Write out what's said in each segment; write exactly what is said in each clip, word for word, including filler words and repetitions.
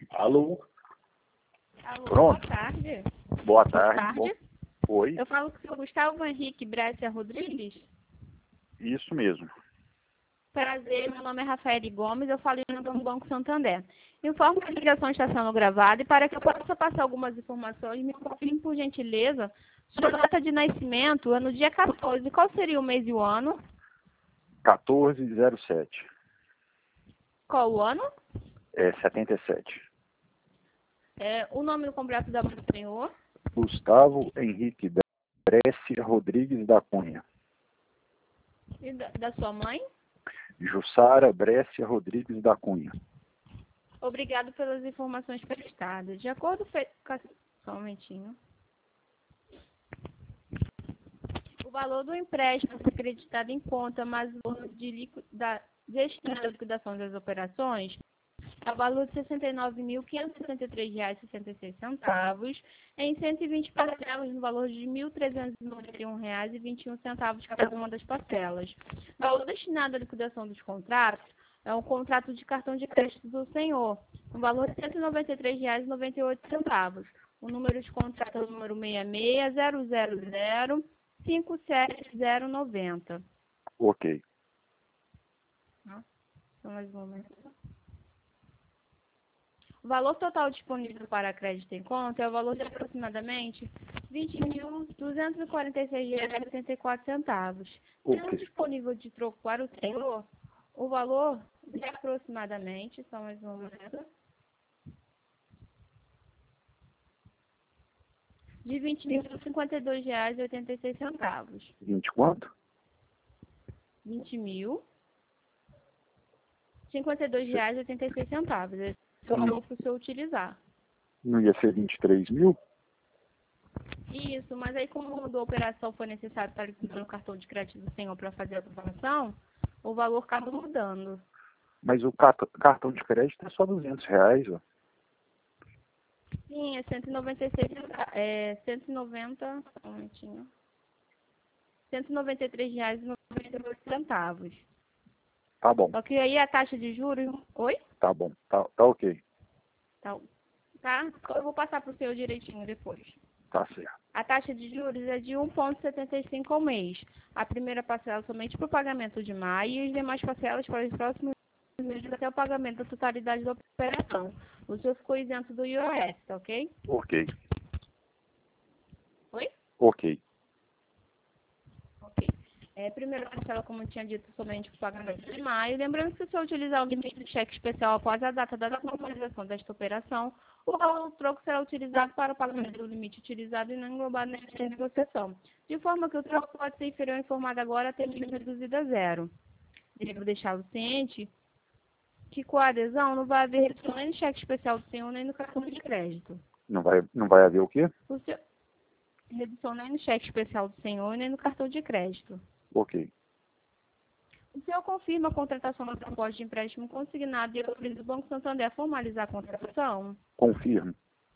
Alô? Alô, Pronto. boa tarde. Boa tarde. Boa tarde. Bom- Oi, Eu falo com o senhor Gustavo Henrique Brescia Rodrigues. isso mesmo. Prazer, meu nome é Rafael Gomes, eu falo em nome do Banco Santander. Informo que a ligação está sendo gravada e para que eu possa passar algumas informações, me confirme por gentileza sua data de nascimento, é no dia quatorze. Qual seria o mês e o ano? quatorze zero sete. Qual o ano? É setenta e sete. É, o nome completo da mãe do senhor? Gustavo Henrique Brescia Rodrigues da Cunha. E da, da sua mãe? Jussara Brescia Rodrigues da Cunha. Obrigado pelas informações prestadas. De acordo com a... Só um momentinho. O valor do empréstimo foi acreditado em conta, mas o valor de liqui... da... destinado à liquidação das operações é o valor de sessenta e nove mil, quinhentos e sessenta e três reais e sessenta e seis centavos, em cento e vinte parcelas no valor de mil trezentos e noventa e um reais e vinte e um centavos cada uma das parcelas. O valor destinado à liquidação dos contratos é um contrato de cartão de crédito do senhor, no valor de cento e noventa e três reais e noventa e oito centavos. O número de contrato é o número seis seis zero zero zero cinco sete zero nove zero. Ok. Só mais um momento. O valor total disponível para crédito em conta é o valor de aproximadamente vinte mil duzentos e quarenta e seis reais e oitenta e quatro centavos. Tendo Ok. disponível de troco para o senhor, o valor de aproximadamente, só mais um momento, de vinte mil cinquenta e dois reais e oitenta e seis centavos. vinte quanto? vinte mil cinquenta e dois reais e oitenta e seis centavos. Esse é o valor para o senhor utilizar. Não ia ser vinte e três mil? Isso, mas aí como mudou a operação, foi necessário estar liquidando o cartão de crédito do senhor para fazer a operação, o valor acaba mudando. Mas o cat- cartão de crédito é só duzentos reais, ó. Sim, é cento e noventa e seis centavos, é cento e noventa, um momentinho, cento e noventa e três reais e noventa e oito centavos. Tá bom, Só que aí a taxa de juros, oi? tá bom, tá, tá ok. Tá, tá? Eu vou passar para o senhor direitinho depois. Tá certo. A taxa de juros é de um vírgula setenta e cinco ao mês. A primeira parcela somente para o pagamento de maio e as demais parcelas para os próximos meses até o pagamento da totalidade da operação. O senhor ficou isento do I O S, tá ok? Ok, Oi? ok. Ok. É, primeira parcela, como eu tinha dito, somente para o pagamento de maio. Lembrando que se o senhor utilizar o limite de cheque especial após a data da normalização desta operação, o valor do troco será utilizado para o pagamento do limite utilizado e não englobado nesta negociação. De forma que o troco pode ser inferior ao informado agora até limite reduzido a zero. Devo deixá-lo ciente que com a adesão não vai haver redução nem no cheque especial do senhor, nem no cartão de crédito. Não vai, não vai haver o quê? O seu... Redução nem no cheque especial do senhor, nem no cartão de crédito. Ok. O senhor confirma a contratação da proposta de empréstimo consignado e autoriza o Banco Santander a formalizar a contratação? Confirmo.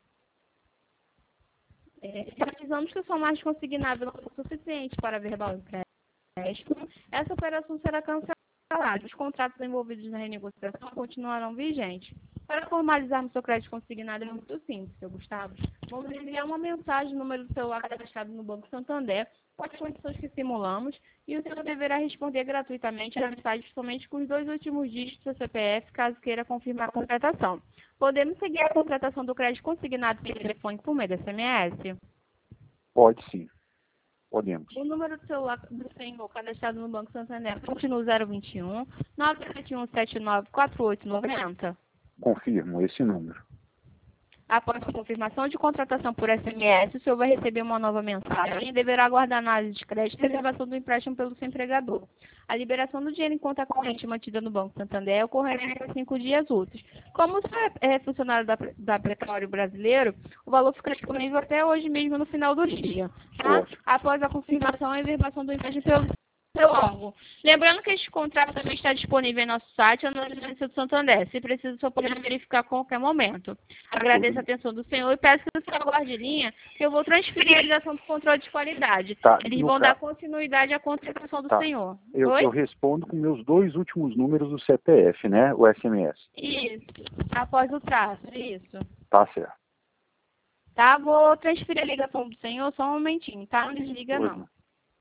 É, Precisamos que a sua margem consignada não for suficiente para verbal empréstimo. Essa operação será cancelada. Os contratos envolvidos na renegociação continuarão vigentes. Para formalizarmos seu crédito consignado é muito simples, seu Gustavo. Vamos enviar uma mensagem no número do celular cadastrado no Banco Santander com as condições que simulamos e o senhor deverá responder gratuitamente a mensagem somente com os dois últimos dígitos do C P F, caso queira confirmar a contratação. Podemos seguir a contratação do crédito consignado pelo telefone por meio do S M S? Pode sim. Podemos. O número do celular do senhor cadastrado no Banco Santander continua zero vinte e um, nove sete um sete nove quatro oito nove zero. Confirmo esse número. Após a confirmação de contratação por S M S, o senhor vai receber uma nova mensagem e deverá aguardar análise de crédito e reservação do empréstimo pelo seu empregador. A liberação do dinheiro em conta corrente mantida no Banco Santander ocorrerá em cinco dias úteis. Como o senhor é funcionário da, da Pretório Brasileiro, o valor fica disponível até hoje mesmo no final do dia. Tá? Ótimo. Após a confirmação e reservação do empréstimo pelo seu órgão. Lembrando que este contrato também está disponível em nosso site ou na Agência do Santander. Se precisa, só poderá verificar a qualquer momento. Agradeço a atenção do senhor e peço que o senhor aguarde linha, que eu vou transferir a ligação do controle de qualidade. Tá, Eles no vão ca- dar continuidade à contratação do Tá. senhor. Eu, Oi? eu respondo com meus dois últimos números do C P F, né? O S M S. Isso. Após o traço, isso. Tá certo. Tá? Vou transferir a ligação do senhor só um momentinho, tá? Não desliga, Pois não. não.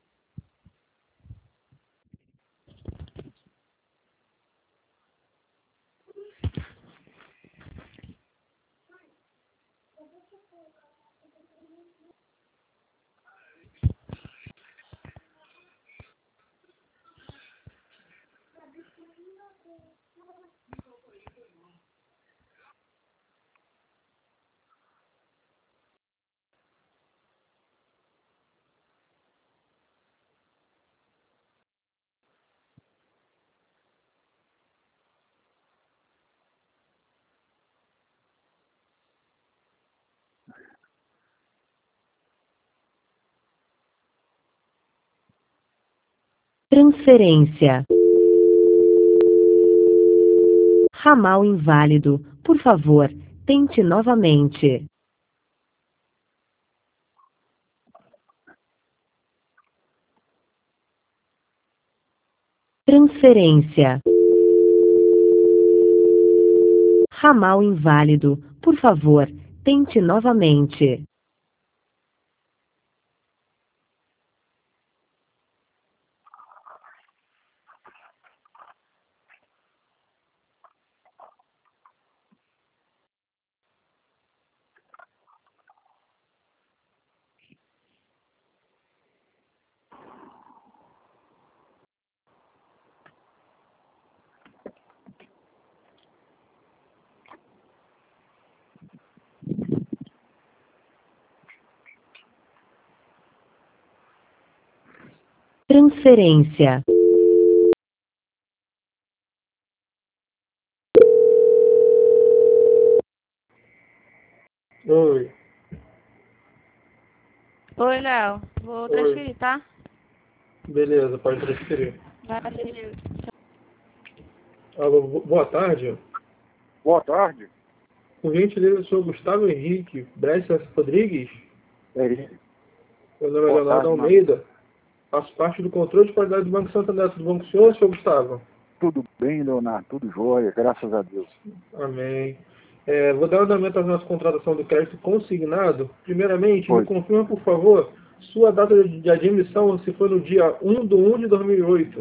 Transferência. Ramal inválido. Por favor, tente novamente. Transferência. Ramal inválido. Por favor, tente novamente. Transferência. Oi. Oi, Léo. Vou transferir, tá? Beleza, pode transferir. Valeu. Alô, bo- boa tarde. Boa tarde. Com gentileza, sou Gustavo Henrique Bressa Rodrigues. É ele. Meu nome é Boa Leonardo tarde, Almeida. Faço parte do controle de qualidade do Banco Santander. Tudo bom com o senhor, senhor Gustavo? Tudo bem, Leonardo? Tudo jóia, graças a Deus. Amém. É, vou dar andamento à nossa contratação do crédito consignado. Primeiramente, me Pois. confirma, por favor, sua data de de admissão, se foi no dia um de um de dois mil e oito.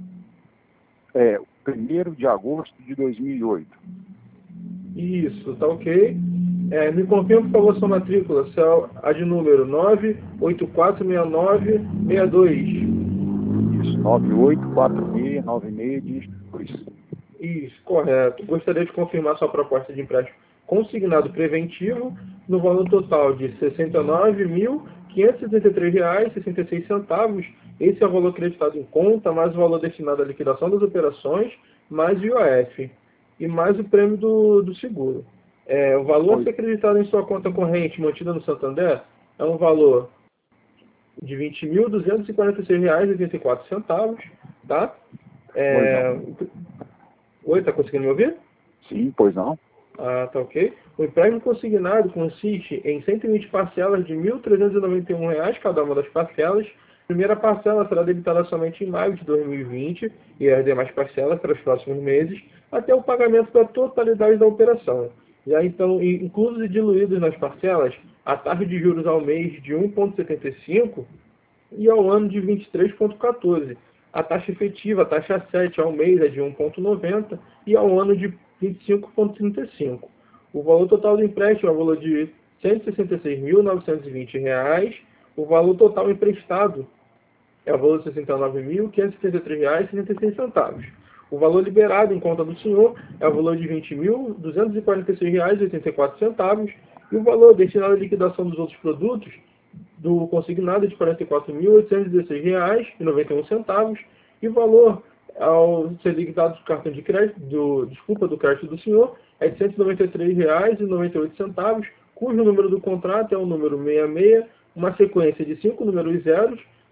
É, primeiro de agosto de dois mil e oito. Isso, tá ok. É, me confirma, por favor, sua matrícula, se é a de número nove oito quatro seis nove seis dois. Isso, nove oito quatro seis nove seis dois. Isso, correto. Gostaria de confirmar sua proposta de empréstimo consignado preventivo no valor total de sessenta e nove mil quinhentos e setenta e três reais e sessenta e seis centavos. Esse é o valor acreditado em conta, mais o valor destinado à liquidação das operações, mais o I O F e mais o prêmio do, do seguro. É, o valor a Pois. ser acreditado em sua conta corrente mantida no Santander é um valor de vinte mil duzentos e quarenta e seis reais e oitenta e quatro centavos, tá? É... Oi, tá conseguindo me ouvir? Sim, pois não? Ah, tá ok. O empréstimo consignado consiste em cento e vinte parcelas de mil trezentos e noventa e um reais cada uma das parcelas. A primeira parcela será debitada somente em maio de dois mil e vinte e as demais parcelas para os próximos meses, até o pagamento da totalidade da operação. Já então, in- inclusos e diluídos nas parcelas, a taxa de juros ao mês de um vírgula setenta e cinco e ao ano de vinte e três vírgula quatorze. A taxa efetiva, a taxa sete ao mês é de um vírgula noventa e ao ano de vinte e cinco vírgula trinta e cinco. O valor total do empréstimo é o valor de cento e sessenta e seis mil novecentos e vinte reais. O valor total emprestado é o valor de sessenta e nove mil quinhentos e setenta e três reais e setenta e seis centavos. O valor liberado em conta do senhor é o valor de vinte mil duzentos e quarenta e seis reais e oitenta e quatro centavos. E o valor destinado à liquidação dos outros produtos do consignado é de quarenta e quatro mil oitocentos e dezesseis reais e noventa e um centavos. E o valor ao ser liquidado do cartão de crédito, do, desculpa, do crédito do senhor, é de cento e noventa e três reais e noventa e oito centavos, cujo número do contrato é o número sessenta e seis, uma sequência de cinco números zeros,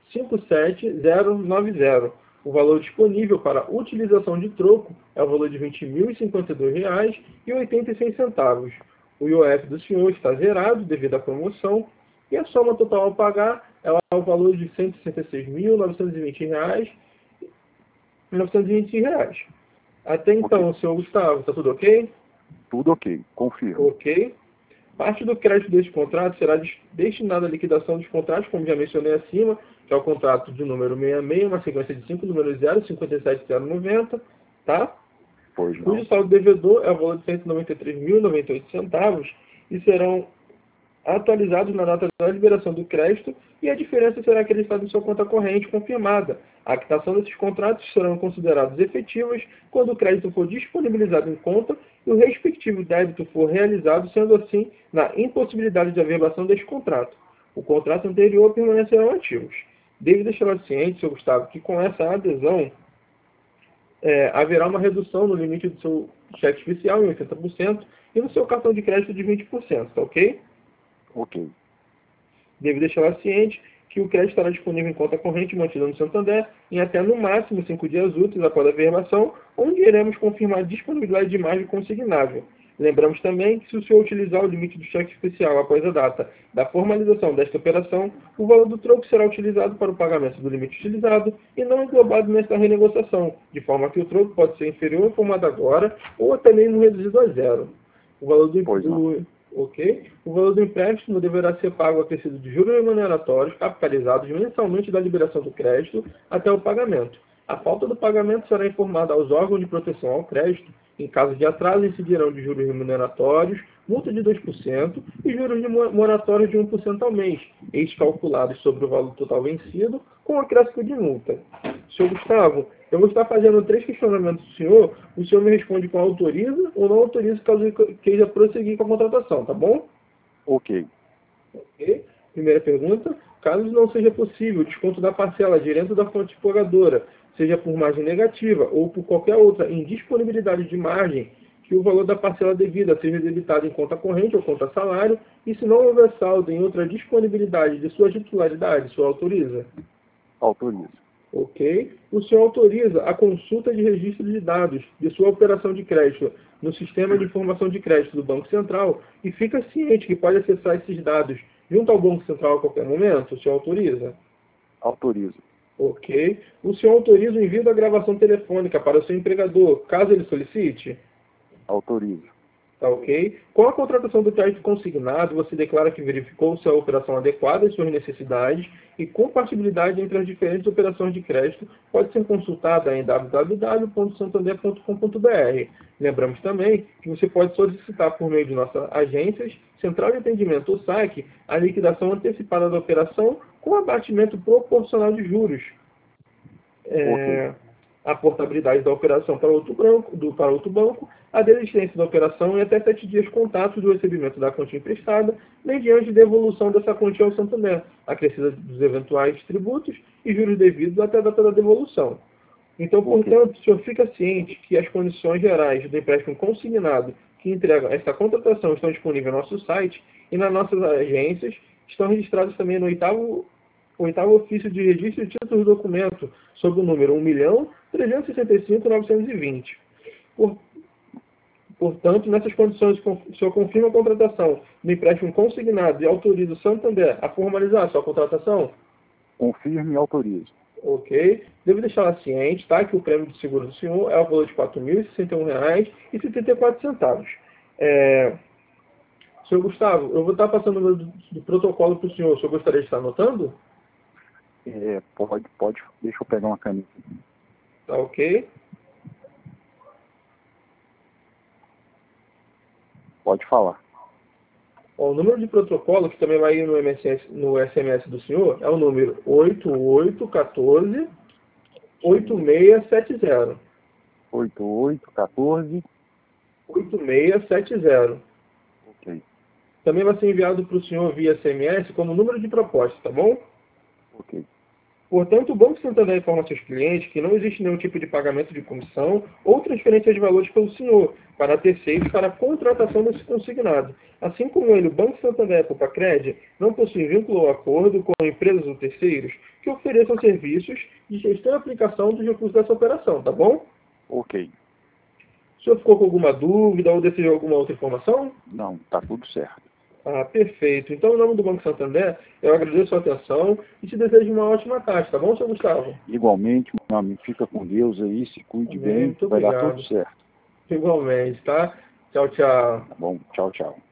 cinco sete zero nove zero. O valor disponível para utilização de troco é o valor de vinte mil e cinquenta e dois reais e oitenta e seis centavos. O I O F do senhor está zerado devido à promoção e a soma total a pagar é o valor de cento e sessenta e seis mil novecentos e vinte reais e novecentos e vinte reais. Até então, okay. Senhor Gustavo, está tudo ok? Tudo ok, confirmo. Ok. Parte do crédito deste contrato será destinada à liquidação dos contratos, como já mencionei acima, que é o contrato de número sessenta e seis, uma sequência de cinco números zero cinco sete zero nove zero, tá? Pois não. Cujo saldo devedor é o valor de cento e noventa e três mil e noventa e oito centavos e serão atualizados na data da liberação do crédito e a diferença será acreditada em sua conta corrente confirmada. A quitação desses contratos serão considerados efetivas quando o crédito for disponibilizado em conta e o respectivo débito for realizado, sendo assim, na impossibilidade de averbação deste contrato. O contrato anterior permanecerão ativos. Devo deixar ciente, senhor Gustavo, que com essa adesão é, haverá uma redução no limite do seu cheque especial em oitenta por cento e no seu cartão de crédito de vinte por cento, tá ok? Ok. Devo deixar ciente que o crédito estará disponível em conta corrente mantida no Santander em até no máximo cinco dias úteis após a averbação, onde iremos confirmar a disponibilidade de margem consignável. Lembramos também que se o senhor utilizar o limite do cheque especial após a data da formalização desta operação, o valor do troco será utilizado para o pagamento do limite utilizado e não englobado nesta renegociação, de forma que o troco pode ser inferior ao formado agora ou até mesmo reduzido a zero. O valor do, do Ok? O valor do empréstimo deverá ser pago acrescido de juros remuneratórios capitalizados mensalmente da liberação do crédito até o pagamento. A falta do pagamento será informada aos órgãos de proteção ao crédito. Em caso de atraso, incidirão de juros remuneratórios, multa de dois por cento e juros de moratórios de um por cento ao mês, ex calculados sobre o valor total vencido, com acréscimo de multa. senhor Gustavo, eu vou estar fazendo três questionamentos do senhor. O senhor me responde com autoriza ou não autoriza caso queira prosseguir com a contratação, tá bom? Ok. Ok. Primeira pergunta. Caso não seja possível o desconto da parcela direto da fonte pagadora, seja por margem negativa ou por qualquer outra indisponibilidade de margem, que o valor da parcela devida seja debitado em conta corrente ou conta salário, e se não houver saldo em outra disponibilidade de sua titularidade, o senhor autoriza? Autoriza. Ok. O senhor autoriza a consulta de registro de dados de sua operação de crédito no Sistema de Informação de Crédito do Banco Central e fica ciente que pode acessar esses dados junto ao Banco Central a qualquer momento? O senhor autoriza? Autoriza. Ok. O senhor autoriza o envio da gravação telefônica para o seu empregador, caso ele solicite? Autoriza. Tá ok? Com a contratação do crédito consignado, você declara que verificou se a operação adequada às suas necessidades e compatibilidade entre as diferentes operações de crédito pode ser consultada em w w w ponto santander ponto com ponto b r. Lembramos também que você pode solicitar por meio de nossas agências, Central de Atendimento ou S A C, a liquidação antecipada da operação com abatimento proporcional de juros. É... Ok. A portabilidade da operação para outro, banco, do, para outro banco, a desistência da operação e até sete dias contatos do recebimento da quantia emprestada, mediante devolução dessa quantia ao Santander, acrescida dos eventuais tributos e juros devidos até a data da devolução. Então, portanto, okay. O senhor fica ciente que as condições gerais do empréstimo consignado que entregam esta contratação estão disponíveis no nosso site e nas nossas agências, estão registradas também no oitavo O oitavo ofício de registro de títulos do documento, sob o número um milhão trezentos e sessenta e cinco mil novecentos e vinte. Por, portanto, nessas condições, o senhor confirma a contratação do empréstimo consignado e autoriza o Santander a formalizar a sua contratação? Confirme e autorizo. Ok. Devo deixá-la ciente, tá, que o prêmio de seguro do senhor é o valor de quatro mil e sessenta e um reais e setenta e quatro centavos. É... Senhor Gustavo, eu vou estar passando o do, do protocolo para o senhor. O senhor gostaria de estar anotando? É, pode, pode. Deixa eu pegar uma caneta. Tá ok? Pode falar. Ó, o número de protocolo, que também vai ir no, M S S, no S M S do senhor, é o número oito oito um quatro oito seis sete zero. oito oito um quatro oito seis sete zero. Ok. Também vai ser enviado para o senhor via S M S como número de proposta, tá bom? Ok. Portanto, o Banco Santander informa aos seus clientes que não existe nenhum tipo de pagamento de comissão ou transferência de valores pelo senhor para terceiros para a contratação desse consignado. Assim como ele, o Banco Santander e a Copacred não possuem vínculo ou acordo com empresas ou terceiros que ofereçam serviços de gestão e aplicação dos recursos dessa operação, tá bom? Ok. O senhor ficou com alguma dúvida ou desejou alguma outra informação? Não, tá tudo certo. Ah, perfeito. Então, em nome do Banco Santander, eu agradeço a sua atenção e te desejo uma ótima tarde, tá bom, senhor Gustavo? Igualmente, meu amigo, fica com Deus aí, se cuide Amém, bem, muito vai dar obrigado. tudo certo. Igualmente, tá? Tchau, tchau. Tá bom? Tchau, tchau.